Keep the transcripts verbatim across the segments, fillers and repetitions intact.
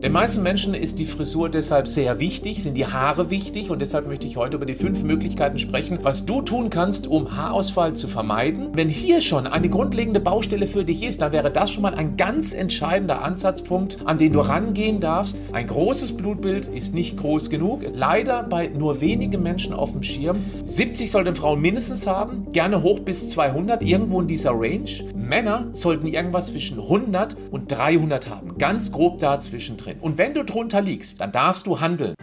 Den meisten Menschen ist die Frisur deshalb sehr wichtig, sind die Haare wichtig und deshalb möchte ich heute über die fünf Möglichkeiten sprechen, was du tun kannst, um Haarausfall zu vermeiden. Wenn hier schon eine grundlegende Baustelle für dich ist, dann wäre das schon mal ein ganz entscheidender Ansatzpunkt, an den du rangehen darfst. Ein großes Blutbild ist nicht groß genug, leider bei nur wenigen Menschen auf dem Schirm. siebzig sollten Frauen mindestens haben, gerne hoch bis zweihundert, irgendwo in dieser Range. Männer sollten irgendwas zwischen hundert und dreihundert haben, ganz grob dazwischen drin. Und wenn du drunter liegst, dann darfst du handeln.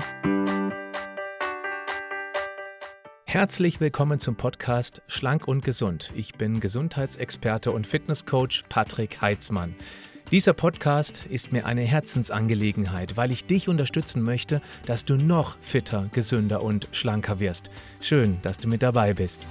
Herzlich willkommen zum Podcast Schlank und Gesund. Ich bin Gesundheitsexperte und Fitnesscoach Patrick Heitzmann. Dieser Podcast ist mir eine Herzensangelegenheit, weil ich dich unterstützen möchte, dass du noch fitter, gesünder und schlanker wirst. Schön, dass du mit dabei bist.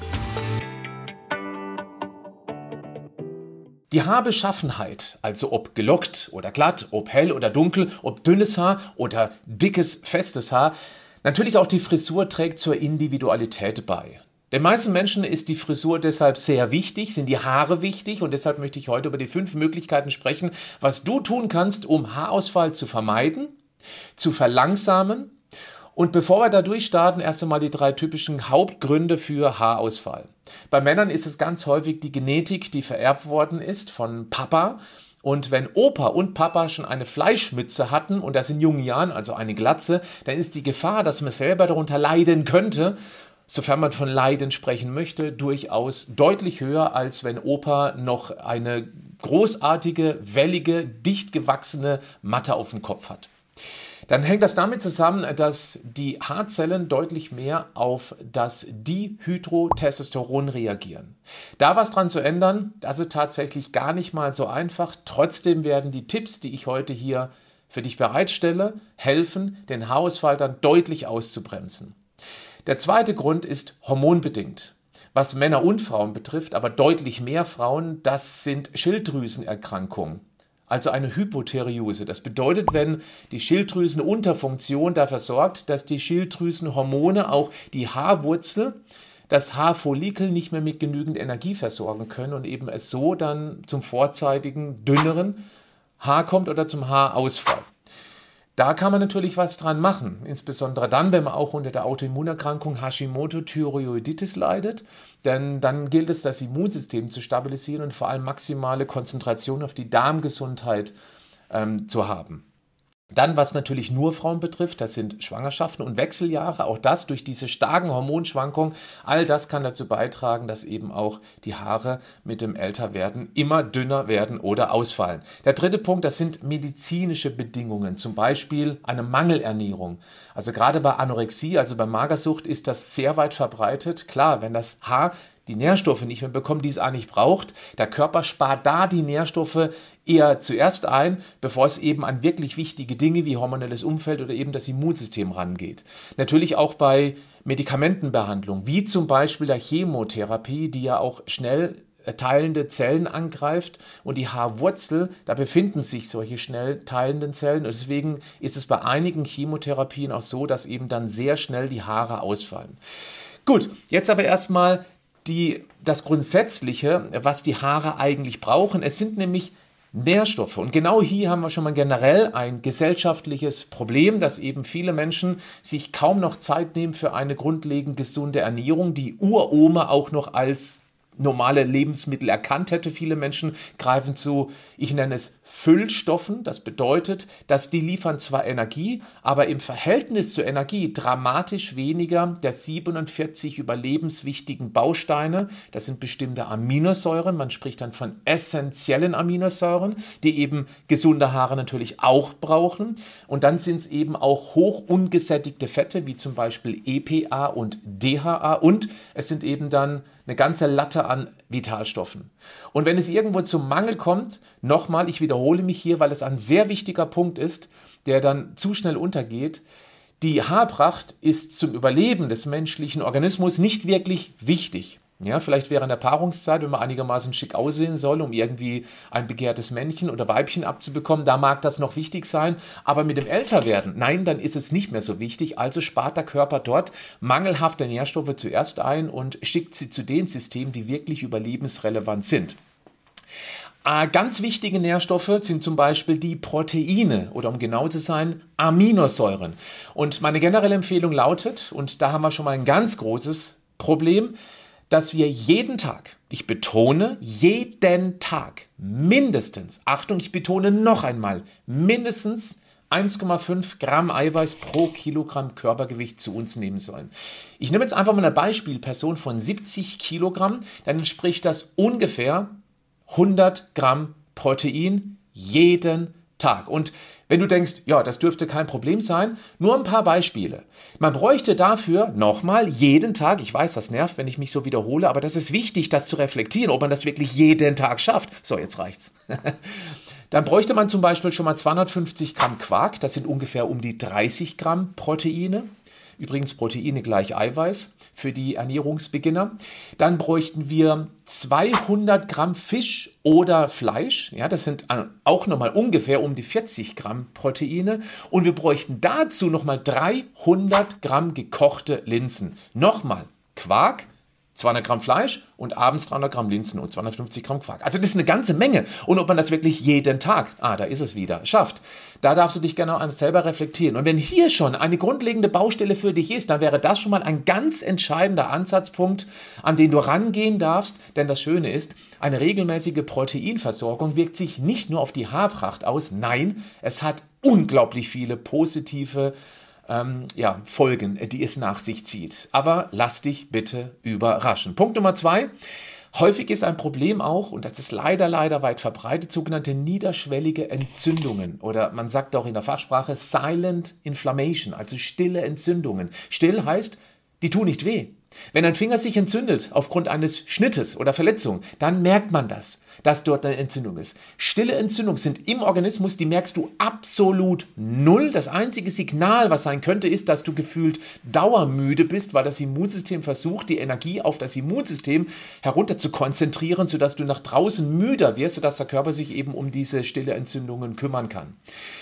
Die Haarbeschaffenheit, also ob gelockt oder glatt, ob hell oder dunkel, ob dünnes Haar oder dickes, festes Haar, natürlich auch die Frisur trägt zur Individualität bei. Den meisten Menschen ist die Frisur deshalb sehr wichtig, sind die Haare wichtig und deshalb möchte ich heute über die fünf Möglichkeiten sprechen, was du tun kannst, um Haarausfall zu vermeiden, zu verlangsamen. Und bevor wir da durchstarten, erst einmal die drei typischen Hauptgründe für Haarausfall. Bei Männern ist es ganz häufig die Genetik, die vererbt worden ist von Papa. Und wenn Opa und Papa schon eine Fleischmütze hatten und das in jungen Jahren, also eine Glatze, dann ist die Gefahr, dass man selber darunter leiden könnte, sofern man von Leiden sprechen möchte, durchaus deutlich höher, als wenn Opa noch eine großartige, wellige, dicht gewachsene Matte auf dem Kopf hat. Dann hängt das damit zusammen, dass die Haarzellen deutlich mehr auf das Dihydrotestosteron reagieren. Da was dran zu ändern, das ist tatsächlich gar nicht mal so einfach. Trotzdem werden die Tipps, die ich heute hier für dich bereitstelle, helfen, den Haarausfall dann deutlich auszubremsen. Der zweite Grund ist hormonbedingt. Was Männer und Frauen betrifft, aber deutlich mehr Frauen, das sind Schilddrüsenerkrankungen. Also eine Hypothyreose. Das bedeutet, wenn die Schilddrüsenunterfunktion dafür sorgt, dass die Schilddrüsenhormone auch die Haarwurzel, das Haarfollikel nicht mehr mit genügend Energie versorgen können und eben es so dann zum vorzeitigen, dünneren Haar kommt oder zum Haarausfall. Da kann man natürlich was dran machen, insbesondere dann, wenn man auch unter der Autoimmunerkrankung Hashimoto-Thyreoiditis leidet, denn dann gilt es, das Immunsystem zu stabilisieren und vor allem maximale Konzentration auf die Darmgesundheit ähm, zu haben. Dann, was natürlich nur Frauen betrifft, das sind Schwangerschaften und Wechseljahre, auch das durch diese starken Hormonschwankungen, all das kann dazu beitragen, dass eben auch die Haare mit dem Älterwerden immer dünner werden oder ausfallen. Der dritte Punkt, das sind medizinische Bedingungen, zum Beispiel eine Mangelernährung. Also gerade bei Anorexie, also bei Magersucht ist das sehr weit verbreitet. Klar, wenn das Haar die Nährstoffe nicht mehr bekommt, die es eigentlich braucht. Der Körper spart da die Nährstoffe eher zuerst ein, bevor es eben an wirklich wichtige Dinge wie hormonelles Umfeld oder eben das Immunsystem rangeht. Natürlich auch bei Medikamentenbehandlung, wie zum Beispiel der Chemotherapie, die ja auch schnell teilende Zellen angreift und die Haarwurzel, da befinden sich solche schnell teilenden Zellen und deswegen ist es bei einigen Chemotherapien auch so, dass eben dann sehr schnell die Haare ausfallen. Gut, jetzt aber erstmal Die, das Grundsätzliche, was die Haare eigentlich brauchen. Es sind nämlich Nährstoffe. Und genau hier haben wir schon mal generell ein gesellschaftliches Problem, dass eben viele Menschen sich kaum noch Zeit nehmen für eine grundlegend gesunde Ernährung, die Uroma auch noch als normale Lebensmittel erkannt hätte. Viele Menschen greifen zu, ich nenne es Füllstoffen. Das bedeutet, dass die liefern zwar Energie, aber im Verhältnis zur Energie dramatisch weniger der siebenundvierzig überlebenswichtigen Bausteine. Das sind bestimmte Aminosäuren. Man spricht dann von essentiellen Aminosäuren, die eben gesunde Haare natürlich auch brauchen. Und dann sind es eben auch hoch ungesättigte Fette, wie zum Beispiel E P A und D H A. Und es sind eben dann eine ganze Latte an Vitalstoffen. Und wenn es irgendwo zum Mangel kommt, nochmal, ich wiederhole mich hier, weil es ein sehr wichtiger Punkt ist, der dann zu schnell untergeht, die Haarpracht ist zum Überleben des menschlichen Organismus nicht wirklich wichtig. Ja, vielleicht während der Paarungszeit, wenn man einigermaßen schick aussehen soll, um irgendwie ein begehrtes Männchen oder Weibchen abzubekommen, da mag das noch wichtig sein, aber mit dem Älterwerden, nein, dann ist es nicht mehr so wichtig, also spart der Körper dort mangelhafte Nährstoffe zuerst ein und schickt sie zu den Systemen, die wirklich überlebensrelevant sind. Äh, ganz wichtige Nährstoffe sind zum Beispiel die Proteine oder um genau zu sein, Aminosäuren. Und meine generelle Empfehlung lautet, und da haben wir schon mal ein ganz großes Problem, dass wir jeden Tag, ich betone, jeden Tag mindestens, Achtung, ich betone noch einmal, mindestens eins Komma fünf Gramm Eiweiß pro Kilogramm Körpergewicht zu uns nehmen sollen. Ich nehme jetzt einfach mal eine Beispielperson von siebzig Kilogramm, dann entspricht das ungefähr hundert Gramm Protein jeden Tag. Und wenn du denkst, ja, das dürfte kein Problem sein, nur ein paar Beispiele. Man bräuchte dafür nochmal jeden Tag, ich weiß, das nervt, wenn ich mich so wiederhole, aber das ist wichtig, das zu reflektieren, ob man das wirklich jeden Tag schafft. So, jetzt reicht's. Dann bräuchte man zum Beispiel schon mal zweihundertfünfzig Gramm Quark, das sind ungefähr um die dreißig Gramm Proteine. Übrigens Proteine gleich Eiweiß für die Ernährungsbeginner. Dann bräuchten wir zweihundert Gramm Fisch oder Fleisch. Ja, das sind auch nochmal ungefähr um die vierzig Gramm Proteine. Und wir bräuchten dazu nochmal dreihundert Gramm gekochte Linsen. Nochmal Quark, zweihundert Gramm Fleisch und abends dreihundert Gramm Linsen und zweihundertfünfzig Gramm Quark. Also das ist eine ganze Menge. Und ob man das wirklich jeden Tag, ah, da ist es wieder, schafft, da darfst du dich gerne selber reflektieren. Und wenn hier schon eine grundlegende Baustelle für dich ist, dann wäre das schon mal ein ganz entscheidender Ansatzpunkt, an den du rangehen darfst. Denn das Schöne ist, eine regelmäßige Proteinversorgung wirkt sich nicht nur auf die Haarpracht aus, nein, es hat unglaublich viele positive Ähm, ja, Folgen, die es nach sich zieht. Aber lass dich bitte überraschen. Punkt Nummer zwei. Häufig ist ein Problem auch, und das ist leider, leider weit verbreitet, sogenannte niederschwellige Entzündungen. Oder man sagt auch in der Fachsprache Silent Inflammation, also stille Entzündungen. Still heißt, die tun nicht weh. Wenn ein Finger sich entzündet aufgrund eines Schnittes oder Verletzung, dann merkt man das, dass dort eine Entzündung ist. Stille Entzündungen sind im Organismus, die merkst du absolut null. Das einzige Signal, was sein könnte, ist, dass du gefühlt dauermüde bist, weil das Immunsystem versucht, die Energie auf das Immunsystem herunter zu konzentrieren, sodass du nach draußen müder wirst, sodass der Körper sich eben um diese stille Entzündungen kümmern kann.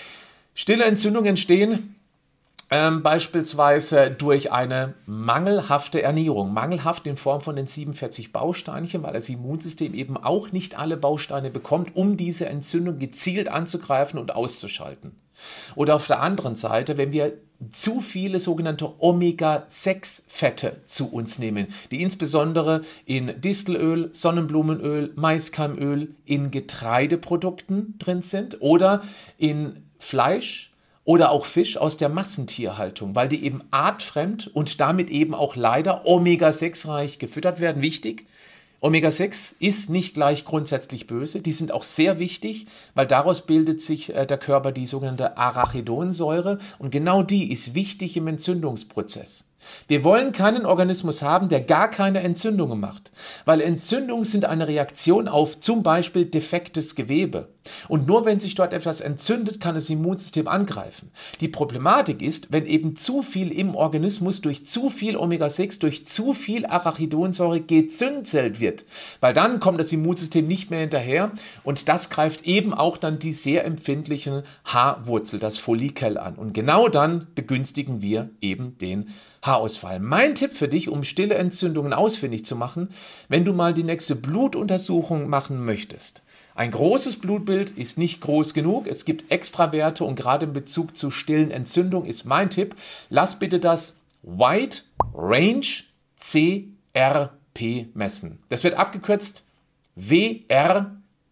Stille Entzündungen entstehen Ähm, beispielsweise durch eine mangelhafte Ernährung. Mangelhaft in Form von den siebenundvierzig Bausteinchen, weil das Immunsystem eben auch nicht alle Bausteine bekommt, um diese Entzündung gezielt anzugreifen und auszuschalten. Oder auf der anderen Seite, wenn wir zu viele sogenannte Omega sechs Fette zu uns nehmen, die insbesondere in Distelöl, Sonnenblumenöl, Maiskeimöl, in Getreideprodukten drin sind oder in Fleisch, oder auch Fisch aus der Massentierhaltung, weil die eben artfremd und damit eben auch leider Omega sechs reich gefüttert werden. Wichtig, Omega sechs ist nicht gleich grundsätzlich böse. Die sind auch sehr wichtig, weil daraus bildet sich äh, der Körper die sogenannte Arachidonsäure und genau die ist wichtig im Entzündungsprozess. Wir wollen keinen Organismus haben, der gar keine Entzündungen macht, weil Entzündungen sind eine Reaktion auf zum Beispiel defektes Gewebe. Und nur wenn sich dort etwas entzündet, kann das Immunsystem angreifen. Die Problematik ist, wenn eben zu viel im Organismus durch zu viel Omega sechs, durch zu viel Arachidonsäure gezündelt wird, weil dann kommt das Immunsystem nicht mehr hinterher und das greift eben auch dann die sehr empfindlichen Haarwurzel, das Follikel an. Und genau dann begünstigen wir eben den Haarausfall. Mein Tipp für dich, um stille Entzündungen ausfindig zu machen, wenn du mal die nächste Blutuntersuchung machen möchtest. Ein großes Blutbild ist nicht groß genug, es gibt Extrawerte und gerade in Bezug zu stillen Entzündungen ist mein Tipp, lass bitte das Wide Range C R P messen. Das wird abgekürzt W R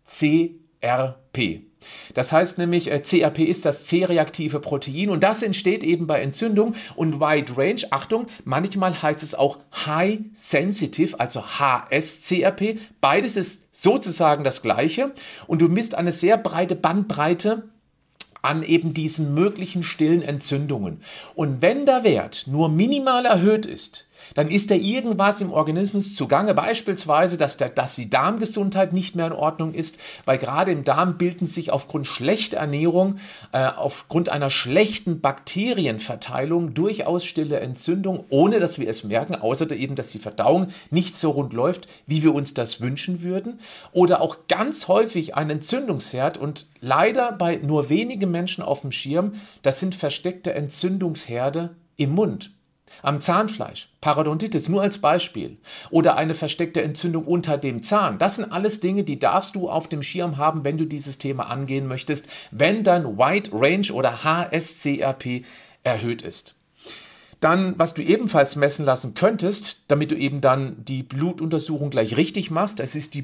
C R P. Das heißt nämlich, C R P ist das C-reaktive Protein und das entsteht eben bei Entzündung und Wide Range, Achtung, manchmal heißt es auch High Sensitive, also H S C R P. Beides ist sozusagen das Gleiche und du misst eine sehr breite Bandbreite an eben diesen möglichen stillen Entzündungen. Und wenn der Wert nur minimal erhöht ist, dann ist da irgendwas im Organismus zugange, beispielsweise, dass, der, dass die Darmgesundheit nicht mehr in Ordnung ist, weil gerade im Darm bilden sich aufgrund schlechter Ernährung, äh, aufgrund einer schlechten Bakterienverteilung durchaus stille Entzündungen, ohne dass wir es merken, außer eben, dass die Verdauung nicht so rund läuft, wie wir uns das wünschen würden. Oder auch ganz häufig ein Entzündungsherd und leider bei nur wenigen Menschen auf dem Schirm, das sind versteckte Entzündungsherde im Mund. am Zahnfleisch, Parodontitis nur als Beispiel oder eine versteckte Entzündung unter dem Zahn. Das sind alles Dinge, die darfst du auf dem Schirm haben, wenn du dieses Thema angehen möchtest, wenn dein Wide Range oder H S C R P erhöht ist. Dann, was du ebenfalls messen lassen könntest, damit du eben dann die Blutuntersuchung gleich richtig machst, das ist die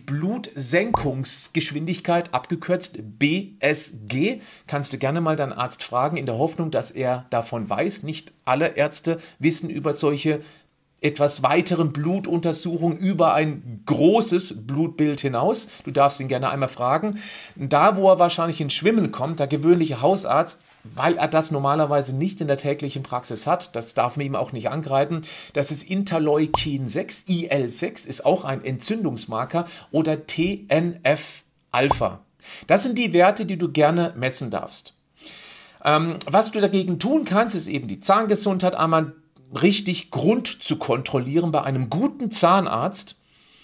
Blutsenkungsgeschwindigkeit, abgekürzt B S G. Kannst du gerne mal deinen Arzt fragen, in der Hoffnung, dass er davon weiß. Nicht alle Ärzte wissen über solche etwas weiteren Blutuntersuchungen über ein großes Blutbild hinaus. Du darfst ihn gerne einmal fragen. Da, wo er wahrscheinlich ins Schwimmen kommt, der gewöhnliche Hausarzt, weil er das normalerweise nicht in der täglichen Praxis hat, das darf man ihm auch nicht angreifen, das ist Interleukin sechs, I L sechs, ist auch ein Entzündungsmarker, oder T N F-Alpha. Das sind die Werte, die du gerne messen darfst. Ähm, was du dagegen tun kannst, ist eben die Zahngesundheit einmal richtig Grund zu kontrollieren bei einem guten Zahnarzt,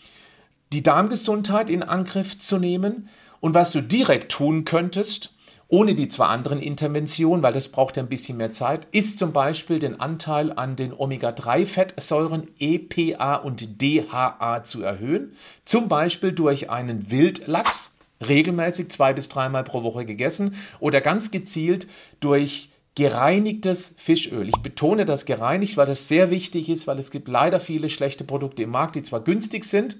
die Darmgesundheit in Angriff zu nehmen, und was du direkt tun könntest, ohne die zwei anderen Interventionen, weil das braucht ja ein bisschen mehr Zeit, ist zum Beispiel den Anteil an den Omega drei Fettsäuren E P A und D H A zu erhöhen, zum Beispiel durch einen Wildlachs, regelmäßig zwei bis dreimal pro Woche gegessen, oder ganz gezielt durch gereinigtes Fischöl. Ich betone das gereinigt, weil das sehr wichtig ist, weil es gibt leider viele schlechte Produkte im Markt, die zwar günstig sind,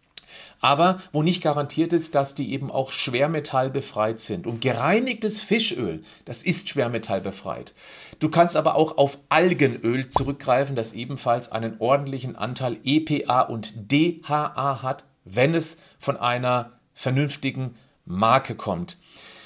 aber wo nicht garantiert ist, dass die eben auch schwermetallbefreit sind. Und gereinigtes Fischöl, das ist schwermetallbefreit. Du kannst aber auch auf Algenöl zurückgreifen, das ebenfalls einen ordentlichen Anteil E P A und D H A hat, wenn es von einer vernünftigen Marke kommt.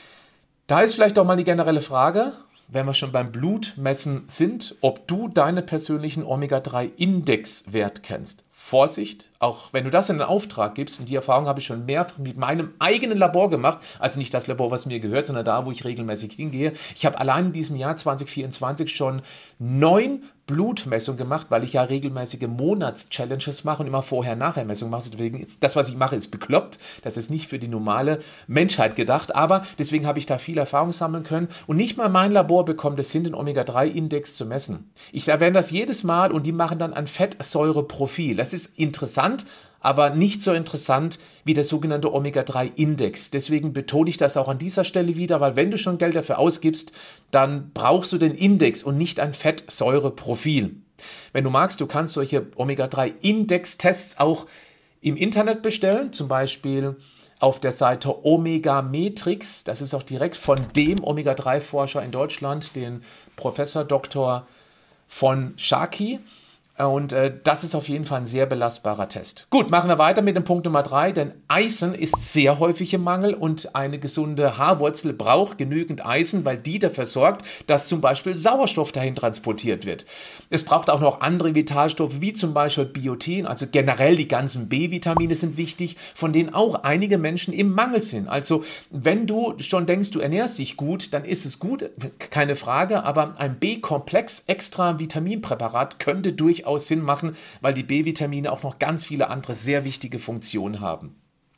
Da ist vielleicht auch mal die generelle Frage, wenn wir schon beim Blutmessen sind, ob du deinen persönlichen Omega drei Indexwert kennst. Vorsicht, auch wenn du das in den Auftrag gibst, und die Erfahrung habe ich schon mehrfach mit meinem eigenen Labor gemacht, also nicht das Labor, was mir gehört, sondern da, wo ich regelmäßig hingehe. Ich habe allein in diesem Jahr zwanzig vierundzwanzig schon neun Blutmessungen gemacht, weil ich ja regelmäßige Monats-Challenges mache und immer Vorher-Nachher-Messungen mache. Deswegen, das, was ich mache, ist bekloppt. Das ist nicht für die normale Menschheit gedacht, aber deswegen habe ich da viel Erfahrung sammeln können, und nicht mal mein Labor bekommt es hin, den Omega drei Index zu messen. Ich erwähne das jedes Mal, und die machen dann ein Fettsäureprofil. Das ist interessant, aber nicht so interessant wie der sogenannte Omega drei Index. Deswegen betone ich das auch an dieser Stelle wieder, weil wenn du schon Geld dafür ausgibst, dann brauchst du den Index und nicht ein Fettsäureprofil. Wenn du magst, du kannst solche Omega drei Index-Tests auch im Internet bestellen, zum Beispiel auf der Seite Omega Metrix. Das ist auch direkt von dem Omega drei Forscher in Deutschland, den Professor Doktor von Schaki. Und äh, das ist auf jeden Fall ein sehr belastbarer Test. Gut, machen wir weiter mit dem Punkt Nummer drei, denn Eisen ist sehr häufig im Mangel, und eine gesunde Haarwurzel braucht genügend Eisen, weil die dafür sorgt, dass zum Beispiel Sauerstoff dahin transportiert wird. Es braucht auch noch andere Vitalstoffe, wie zum Beispiel Biotin, also generell die ganzen B-Vitamine sind wichtig, von denen auch einige Menschen im Mangel sind. Also wenn du schon denkst, du ernährst dich gut, dann ist es gut, keine Frage, aber ein B-Komplex extra Vitaminpräparat könnte durchaus Sinn machen, weil die B-Vitamine auch noch ganz viele andere sehr wichtige Funktionen haben.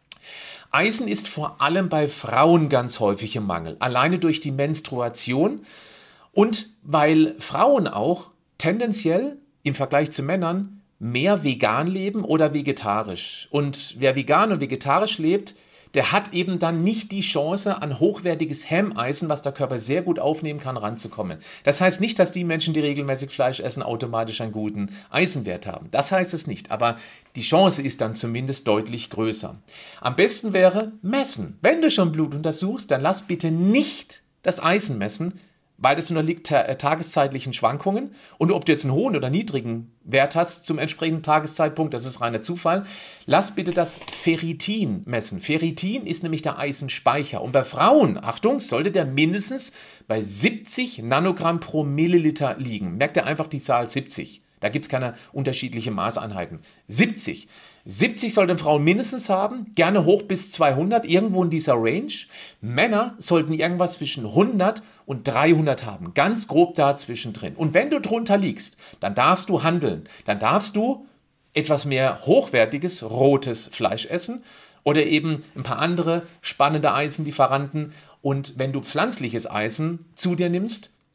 Eisen ist vor allem bei Frauen ganz häufig im Mangel, alleine durch die Menstruation, und weil Frauen auch tendenziell im Vergleich zu Männern mehr vegan leben oder vegetarisch. Und wer vegan und vegetarisch lebt, der hat eben dann nicht die Chance, an hochwertiges Hemmeisen, was der Körper sehr gut aufnehmen kann, ranzukommen. Das heißt nicht, dass die Menschen, die regelmäßig Fleisch essen, automatisch einen guten Eisenwert haben. Das heißt es nicht, aber die Chance ist dann zumindest deutlich größer. Am besten wäre messen. Wenn du schon Blut untersuchst, dann lass bitte nicht das Eisen messen, weil das unterliegt ta- tageszeitlichen Schwankungen, und ob du jetzt einen hohen oder niedrigen Wert hast zum entsprechenden Tageszeitpunkt, das ist reiner Zufall. Lass bitte das Ferritin messen. Ferritin ist nämlich der Eisenspeicher, und bei Frauen, Achtung, sollte der mindestens bei siebzig Nanogramm pro Milliliter liegen. Merkt ihr einfach die Zahl siebzig. Da gibt es keine unterschiedlichen Maßeinheiten. siebzig. siebzig sollten Frauen mindestens haben, gerne hoch bis zweihundert, irgendwo in dieser Range. Männer sollten irgendwas zwischen hundert und dreihundert haben, ganz grob dazwischen drin. Und wenn du drunter liegst, dann darfst du handeln. Dann darfst du etwas mehr hochwertiges, rotes Fleisch essen oder eben ein paar andere spannende Eisenlieferanten. Und wenn du pflanzliches Eisen zu dir nimmst,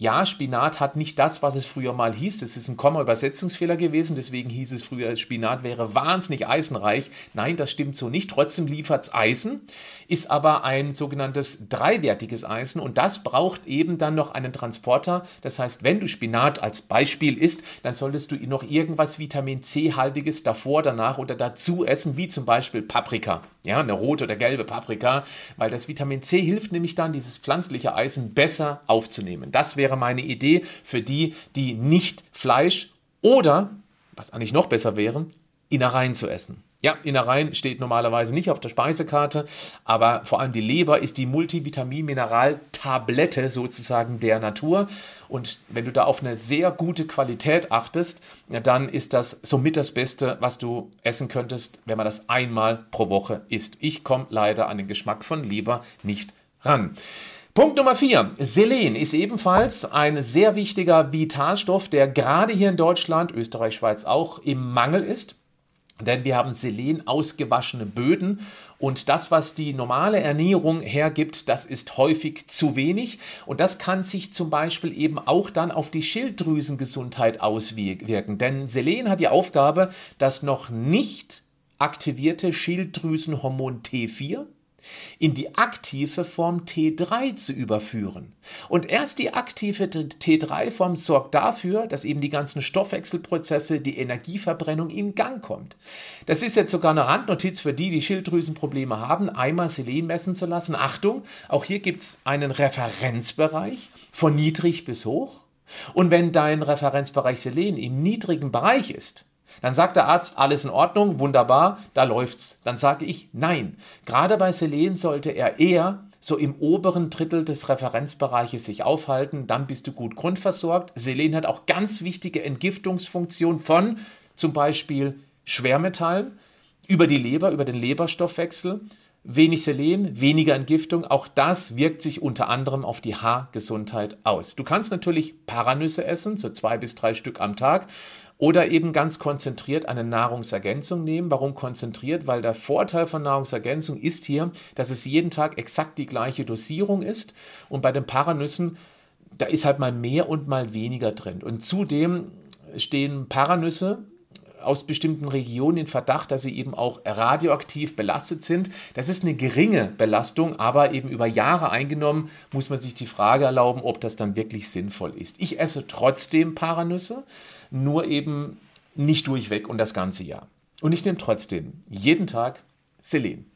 Ja, Spinat hat nicht das, was es früher mal hieß. Das ist ein Komma-Übersetzungsfehler gewesen. Deswegen hieß es früher, Spinat wäre wahnsinnig eisenreich. Nein, das stimmt so nicht. Trotzdem liefert es Eisen, ist aber ein sogenanntes dreiwertiges Eisen. Und das braucht eben dann noch einen Transporter. Das heißt, wenn du Spinat als Beispiel isst, dann solltest du noch irgendwas Vitamin C-haltiges davor, danach oder dazu essen, wie zum Beispiel Paprika. Ja, eine rote oder gelbe Paprika, weil das Vitamin C hilft nämlich dann, dieses pflanzliche Eisen besser aufzunehmen. Das wäre meine Idee für die, die nicht Fleisch oder, was eigentlich noch besser wäre, Innereien zu essen. Ja, Innereien steht normalerweise nicht auf der Speisekarte, aber vor allem die Leber ist die Multivitamin-Mineral-Tablette sozusagen der Natur. Und wenn du da auf eine sehr gute Qualität achtest, ja, dann ist das somit das Beste, was du essen könntest, wenn man das einmal pro Woche isst. Ich komme leider an den Geschmack von Leber nicht ran. Punkt Nummer vier. Selen ist ebenfalls ein sehr wichtiger Vitalstoff, der gerade hier in Deutschland, Österreich, Schweiz auch, im Mangel ist. Denn wir haben Selen ausgewaschene Böden und das, was die normale Ernährung hergibt, das ist häufig zu wenig und das kann sich zum Beispiel eben auch dann auf die Schilddrüsengesundheit auswirken. Denn Selen hat die Aufgabe, das noch nicht aktivierte Schilddrüsenhormon T vier in die aktive Form T drei zu überführen. Und erst die aktive T drei Form sorgt dafür, dass eben die ganzen Stoffwechselprozesse, die Energieverbrennung in Gang kommt. Das ist jetzt sogar eine Randnotiz für die, die Schilddrüsenprobleme haben, einmal Selen messen zu lassen. Achtung, auch hier gibt es einen Referenzbereich von niedrig bis hoch. Und wenn dein Referenzbereich Selen im niedrigen Bereich ist, dann sagt der Arzt, alles in Ordnung, wunderbar, da läuft's. Dann sage ich, nein. Gerade bei Selen sollte er eher so im oberen Drittel des Referenzbereiches sich aufhalten, dann bist du gut grundversorgt. Selen hat auch ganz wichtige Entgiftungsfunktion von zum Beispiel Schwermetallen über die Leber, über den Leberstoffwechsel. Wenig Selen, weniger Entgiftung, auch das wirkt sich unter anderem auf die Haargesundheit aus. Du kannst natürlich Paranüsse essen, so zwei bis drei Stück am Tag. Oder eben ganz konzentriert eine Nahrungsergänzung nehmen. Warum konzentriert? Weil der Vorteil von Nahrungsergänzung ist hier, dass es jeden Tag exakt die gleiche Dosierung ist. Und bei den Paranüssen, da ist halt mal mehr und mal weniger drin. Und zudem stehen Paranüsse aus bestimmten Regionen in Verdacht, dass sie eben auch radioaktiv belastet sind. Das ist eine geringe Belastung, aber eben über Jahre eingenommen, muss man sich die Frage erlauben, ob das dann wirklich sinnvoll ist. Ich esse trotzdem Paranüsse, nur eben nicht durchweg und das ganze Jahr. Und ich nehme trotzdem jeden Tag Selen.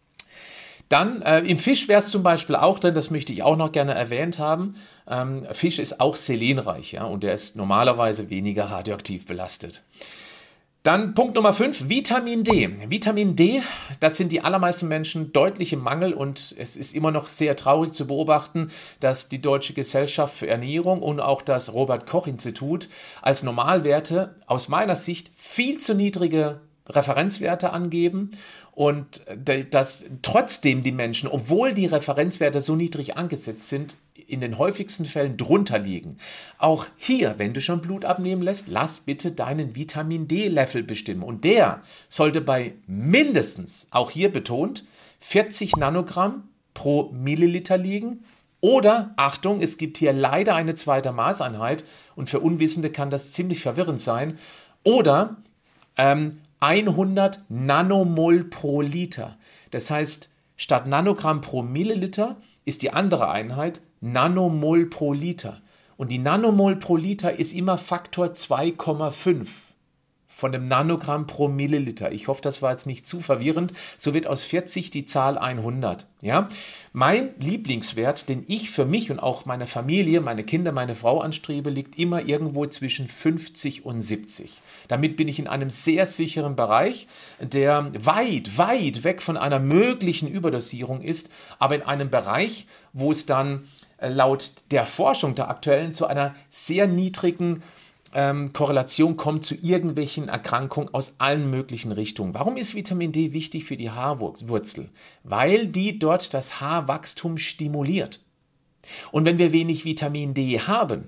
Dann äh, im Fisch wäre es zum Beispiel auch drin, das möchte ich auch noch gerne erwähnt haben. Ähm, Fisch ist auch selenreich, ja, und der ist normalerweise weniger radioaktiv belastet. Dann Punkt Nummer fünf, Vitamin D. Vitamin D, das sind die allermeisten Menschen deutlich im Mangel und es ist immer noch sehr traurig zu beobachten, dass die Deutsche Gesellschaft für Ernährung und auch das Robert-Koch-Institut als Normalwerte aus meiner Sicht viel zu niedrige Referenzwerte angeben und dass trotzdem die Menschen, obwohl die Referenzwerte so niedrig angesetzt sind, in den häufigsten Fällen drunter liegen. Auch hier, wenn du schon Blut abnehmen lässt, lass bitte deinen Vitamin D-Level bestimmen. Und der sollte bei mindestens, auch hier betont, vierzig Nanogramm pro Milliliter liegen. Oder, Achtung, es gibt hier leider eine zweite Maßeinheit und für Unwissende kann das ziemlich verwirrend sein. Oder ähm, hundert Nanomol pro Liter. Das heißt, statt Nanogramm pro Milliliter ist die andere Einheit Nanomol pro Liter. Und die Nanomol pro Liter ist immer Faktor zwei Komma fünf von dem Nanogramm pro Milliliter. Ich hoffe, das war jetzt nicht zu verwirrend. So wird aus vierzig die Zahl hundert. Ja? Mein Lieblingswert, den ich für mich und auch meine Familie, meine Kinder, meine Frau anstrebe, liegt immer irgendwo zwischen fünfzig und siebzig. Damit bin ich in einem sehr sicheren Bereich, der weit, weit weg von einer möglichen Überdosierung ist, aber in einem Bereich, wo es dann laut der Forschung der aktuellen zu einer sehr niedrigen ähm, Korrelation kommt zu irgendwelchen Erkrankungen aus allen möglichen Richtungen. Warum ist Vitamin D wichtig für die Haarwurzel? Weil die dort das Haarwachstum stimuliert. Und wenn wir wenig Vitamin D haben,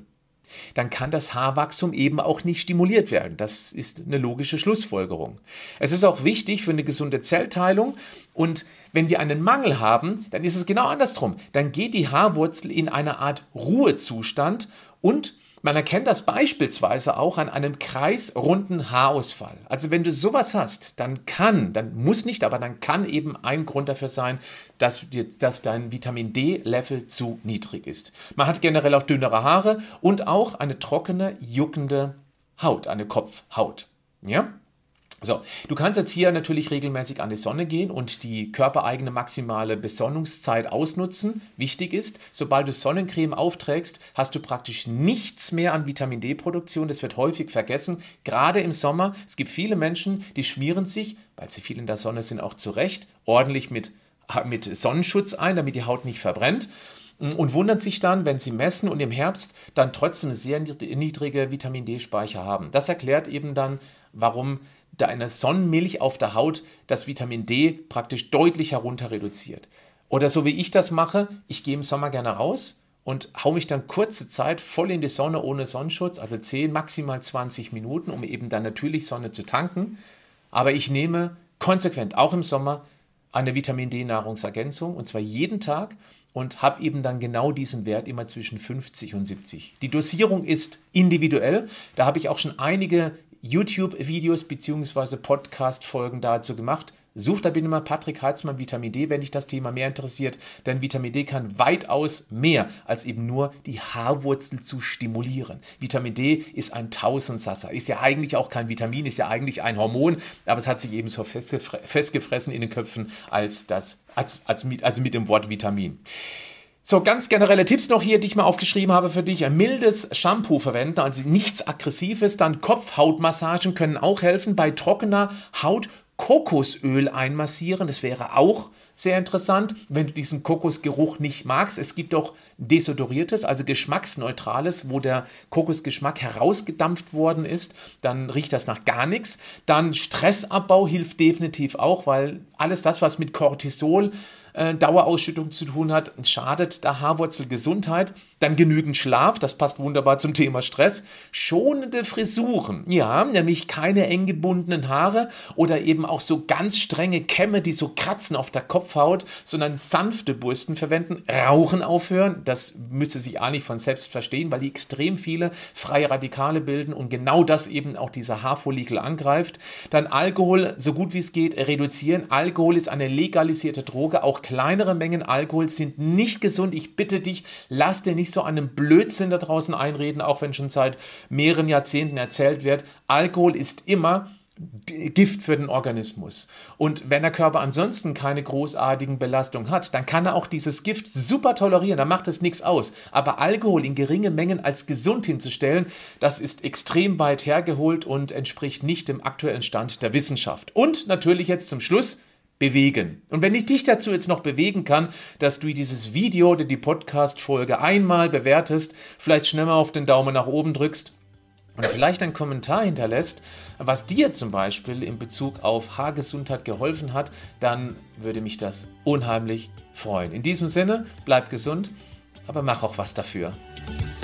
dann kann das Haarwachstum eben auch nicht stimuliert werden. Das ist eine logische Schlussfolgerung. Es ist auch wichtig für eine gesunde Zellteilung und wenn wir einen Mangel haben, dann ist es genau andersrum. Dann geht die Haarwurzel in eine Art Ruhezustand und man erkennt das beispielsweise auch an einem kreisrunden Haarausfall. Also wenn du sowas hast, dann kann, dann muss nicht, aber dann kann eben ein Grund dafür sein, dass, dass dein Vitamin D-Level zu niedrig ist. Man hat generell auch dünnere Haare und auch eine trockene, juckende Haut, eine Kopfhaut. Ja? So, du kannst jetzt hier natürlich regelmäßig an die Sonne gehen und die körpereigene maximale Besonnungszeit ausnutzen. Wichtig ist, sobald du Sonnencreme aufträgst, hast du praktisch nichts mehr an Vitamin D-Produktion. Das wird häufig vergessen, gerade im Sommer. Es gibt viele Menschen, die schmieren sich, weil sie viel in der Sonne sind, auch zurecht, ordentlich mit, mit Sonnenschutz ein, damit die Haut nicht verbrennt. Und wundern sich dann, wenn sie messen und im Herbst dann trotzdem sehr niedrige Vitamin D-Speicher haben. Das erklärt eben dann, warum deine Sonnenmilch auf der Haut das Vitamin D praktisch deutlich herunter reduziert. Oder so wie ich das mache, ich gehe im Sommer gerne raus und haue mich dann kurze Zeit voll in die Sonne ohne Sonnenschutz, also zehn, maximal zwanzig Minuten, um eben dann natürlich Sonne zu tanken. Aber ich nehme konsequent, auch im Sommer, eine Vitamin D-Nahrungsergänzung und zwar jeden Tag und habe eben dann genau diesen Wert immer zwischen fünfzig und siebzig. Die Dosierung ist individuell, da habe ich auch schon einige YouTube-Videos bzw. Podcast-Folgen dazu gemacht. Such da bitte mal Patrick Heitzmann Vitamin D, wenn dich das Thema mehr interessiert, denn Vitamin D kann weitaus mehr als eben nur die Haarwurzel zu stimulieren. Vitamin D ist ein Tausendsasser, ist ja eigentlich auch kein Vitamin, ist ja eigentlich ein Hormon, aber es hat sich eben so festgefressen in den Köpfen als das, als, als mit, also mit dem Wort Vitamin. So, ganz generelle Tipps noch hier, die ich mal aufgeschrieben habe für dich. Ein mildes Shampoo verwenden, also nichts Aggressives. Dann Kopfhautmassagen können auch helfen. Bei trockener Haut Kokosöl einmassieren, das wäre auch sehr interessant, wenn du diesen Kokosgeruch nicht magst. Es gibt auch desodoriertes, also geschmacksneutrales, wo der Kokosgeschmack herausgedampft worden ist. Dann riecht das nach gar nichts. Dann Stressabbau hilft definitiv auch, weil alles das, was mit Cortisol äh, Dauerausschüttung zu tun hat, schadet der Haarwurzelgesundheit. Dann genügend Schlaf, das passt wunderbar zum Thema Stress. Schonende Frisuren, ja, nämlich keine eng gebundenen Haare oder eben auch so ganz strenge Kämme, die so kratzen auf der Kopfhaut, sondern sanfte Bürsten verwenden. Rauchen aufhören, das müsste sich eigentlich von selbst verstehen, weil die extrem viele freie Radikale bilden und genau das eben auch dieser Haarfollikel angreift. Dann Alkohol, so gut wie es geht, reduzieren. Alkohol ist eine legalisierte Droge, auch kleinere Mengen Alkohol sind nicht gesund. Ich bitte dich, lass dir nicht so einen Blödsinn da draußen einreden, auch wenn schon seit mehreren Jahrzehnten erzählt wird. Alkohol ist immer Gift für den Organismus. Und wenn der Körper ansonsten keine großartigen Belastungen hat, dann kann er auch dieses Gift super tolerieren, dann macht es nichts aus. Aber Alkohol in geringen Mengen als gesund hinzustellen, das ist extrem weit hergeholt und entspricht nicht dem aktuellen Stand der Wissenschaft. Und natürlich jetzt zum Schluss, bewegen. Und wenn ich dich dazu jetzt noch bewegen kann, dass du dieses Video oder die Podcast-Folge einmal bewertest, vielleicht schnell mal auf den Daumen nach oben drückst oder vielleicht einen Kommentar hinterlässt, was dir zum Beispiel in Bezug auf Haargesundheit geholfen hat, dann würde mich das unheimlich freuen. In diesem Sinne, bleib gesund, aber mach auch was dafür.